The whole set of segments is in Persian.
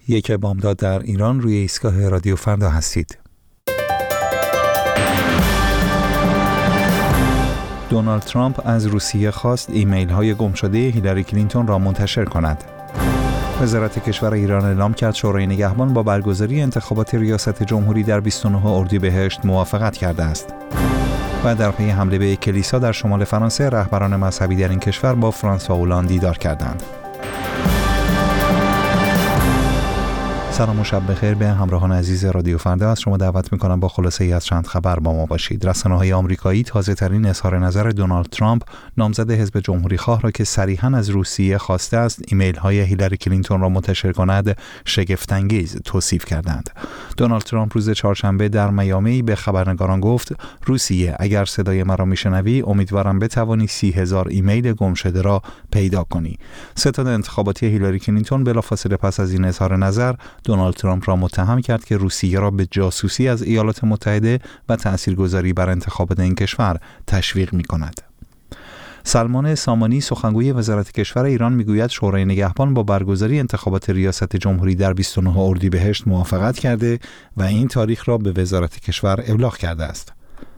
یک بامداد در ایران، روی ایستگاه رادیو فردا هستید. دونالد ترامپ از روسیه خواست ایمیل‌های گمشده هیلاری کلینتون را منتشر کند. وزارت کشور ایران اعلام کرد شورای نگهبان با برگزاری انتخابات ریاست جمهوری در 29 اردیبهشت موافقت کرده است. و در پی حمله به کلیسا در شمال فرانسه، رهبران مذهبی در این کشور با فرانسوا هولند دیدار کردند. سلام و شب بخیر به همراهان عزیز رادیو فردا. از شما دعوت می‌کنم با خلاصه‌ای از چند خبر با ما باشید. رسانه‌های آمریکایی تازه‌ترین اظهار نظر دونالد ترامپ، نامزد حزب جمهوری‌خواه را که صریحاً از روسیه خواسته است ایمیل‌های هیلاری کلینتون را منتشر کند، شگفت‌انگیز توصیف کردند. دونالد ترامپ روز چهارشنبه در میامی به خبرنگاران گفت: روسیه، اگر صدای مرا میشنوی، امیدوارم بتوانی 30,000 ایمیل گمشده را پیدا کنی. ستاد انتخاباتی هیلاری کلینتون بلافاصله پس از این اظهار نظر دونالد ترامپ را متهم کرد که روسیه را به جاسوسی از ایالات متحده و تأثیرگذاری بر انتخابات این کشور تشویق می‌کند. سلمان سامانی، سخنگوی وزارت کشور ایران، میگوید شورای نگهبان با برگزاری انتخابات ریاست جمهوری در 29 اردیبهشت موافقت کرده و این تاریخ را به وزارت کشور ابلاغ کرده است.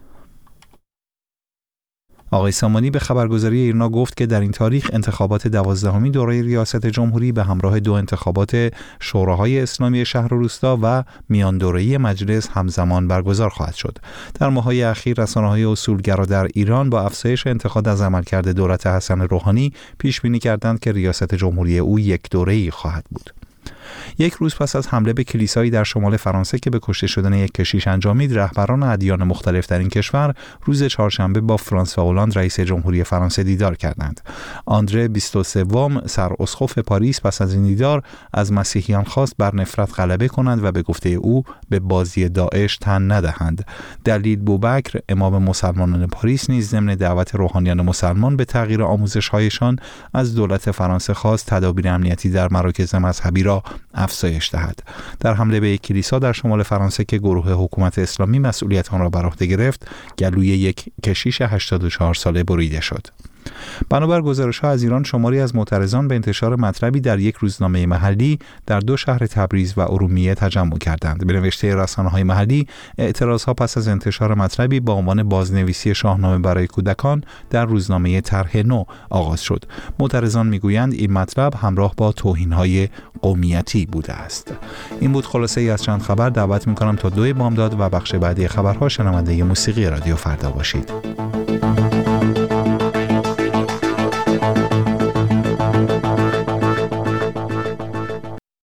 آقای سامانی به خبرگزاری ایرنا گفت که در این تاریخ انتخابات 12مین دوره ریاست جمهوری به همراه دو انتخابات شوراهای اسلامی شهر و روستا و میان دوره‌ای مجلس همزمان برگزار خواهد شد. در ماه‌های اخیر رسانه‌های اصولگرا در ایران با افزایش انتقاد از عملکرد دولت حسن روحانی پیش بینی کردند که ریاست جمهوری او یک دوره‌ای خواهد بود. یک روز پس از حمله به کلیسایی در شمال فرانسه که به کشته شدن یک کشیش انجامید، رهبران ادیان مختلف در این کشور روز چهارشنبه با فرانسوا هولند رئیس جمهوری فرانسه دیدار کردند. آندره 23 سراسقف پاریس پس از این دیدار از مسیحیان خواست بر نفرت غلبه کنند و به گفته او به بازی داعش تن ندهند. دلیل بوبکر، امام مسلمانان پاریس، نیز ضمن دعوت روحانیان مسلمان به تغییر آموزش‌هایشان از دولت فرانسه خواست تدابیر امنیتی در مراکز مذهبی را افزایش دهد. در حمله به یک کلیسا در شمال فرانسه که گروه حکومت اسلامی مسئولیت آن را بر عهده گرفت، گلوی یک کشیش 84 ساله بریده شد. بنابر گزارش‌ها از ایران، شماری از معترضان به انتشار مطلبی در یک روزنامه محلی در دو شهر تبریز و ارومیه تجمع کردند. به نوشته رسانه‌های محلی، اعتراضها پس از انتشار مطلبی با عنوان بازنویسی شاهنامه برای کودکان در روزنامه طرح نو آغاز شد. معترضان میگویند این مطلب همراه با توهین‌های قومیتی بوده است. این بود خلاصه‌ای از چند خبر. دعوت می‌کنم تا 2 بامداد و بخش بعدی خبرها شنونده موسیقی رادیو فردا باشید.